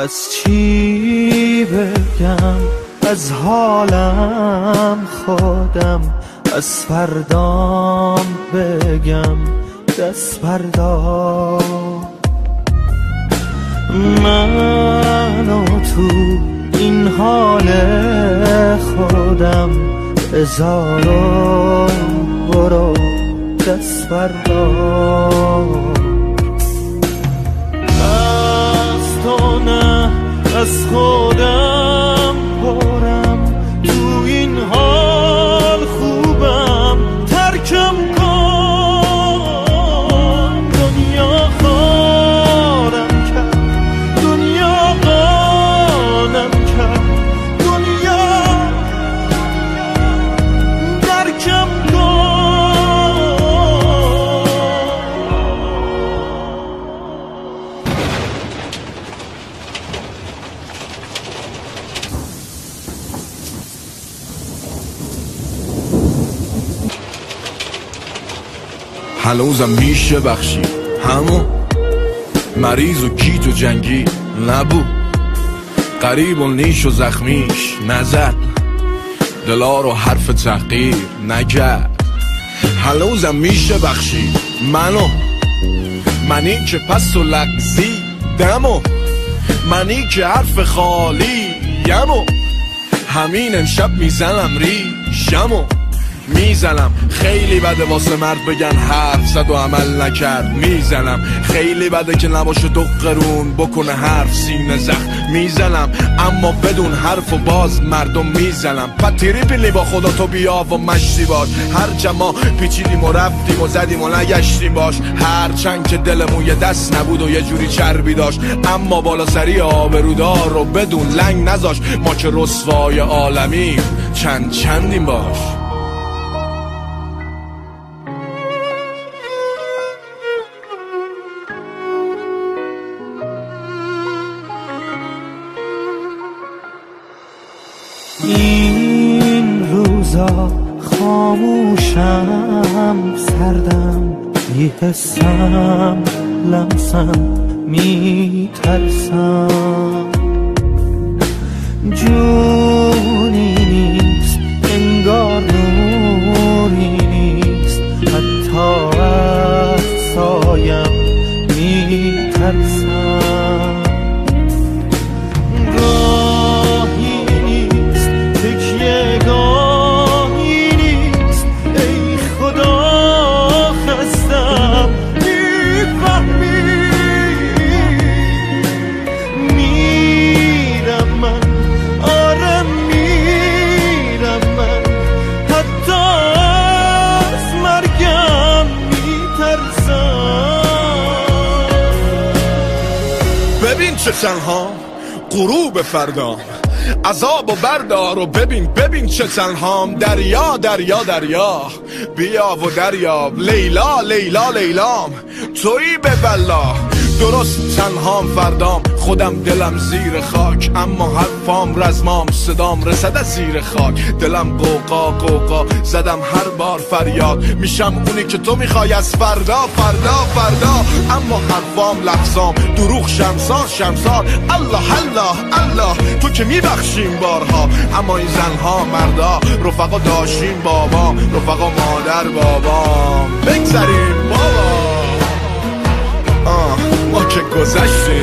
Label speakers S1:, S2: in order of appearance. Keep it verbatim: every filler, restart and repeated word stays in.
S1: از چی بگم، از حالم خودم، از فردام بگم دست فردا. من و تو این حال خودم بذار و برو دست فردا. از تو نه از خودم پرم، تو این حال خوبم ترکم کن. دنیا خارم کرد، دنیا قانم کرد، دنیا درکم کن.
S2: هنوزم میشه بخشی همون مریض و گیج و جنگی نبود، قریب و نیش و زخمیش نزد، دلا رو حرف تحقیر نگرد. هنوزم میشه بخشی منو، منی که پس و لغزی دمو، منی که حرف خالی یمو، همین امشب میزنم ریشمو میزنم. خیلی بده واسه مرد بگن حرف زد و عمل نکرد، میزنم. خیلی بده که نباشه دو قرون بکنه حرف سینه زخم، میزنم. اما بدون حرف و باز مردم میزنم. پتیری پیلی با خدا تو بیا و مشتی باش، هر جما پیچیدیم و رفتیم و زدیم و نگشتیم باش. هر چند که دلمون یه دست نبود و یه جوری چربی داشت، اما بالا سری آبرودار رو بدون لنگ نذاش. ما که رسوای عالمیم چند چندیم باش.
S1: این روزا خاموشم، سردم، بی‌حسم، لمسم، میترسم. جونی نیست انگار نوری نیست، حتی از سایم میترسم.
S2: ببین چه تنها غروب فردام، عذاب و بردار و ببین ببین چه تنهام. دریا دریا دریا بیا و دریاب، لیلا لیلا لیلام تویی به بلا. درست تنهام فردام، خودم دلم زیر خاک، اما حرفام رزمام، صدام رسد از زیر خاک. دلم قوقا قوقا زدم هر بار فریاد، میشم اونی که تو میخوای از فردا فردا فردا. اما حرفام لفظام دروغ شمسار شمسار. الله الله الله تو که میبخشیم بارها، اما این زنها مردا رفقا داشتیم بابا، رفقا مادر بابا. بگذاریم بابا آه ما که گذشتیم.